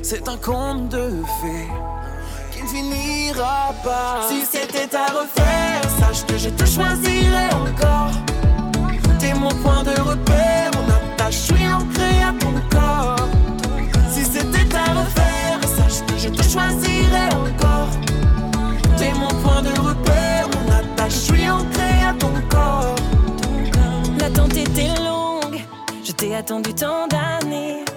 C'est un conte de fées qui ne finira pas. Si c'était à refaire, sache que je te choisirais encore. T'es mon point de repère, mon attache, je suis ancré à ton corps. Si c'était à refaire, sache que je te choisirais encore. T'es mon point de repère, mon attache, je suis ancré à ton corps. L'attente était longue, je t'ai attendu tant d'années.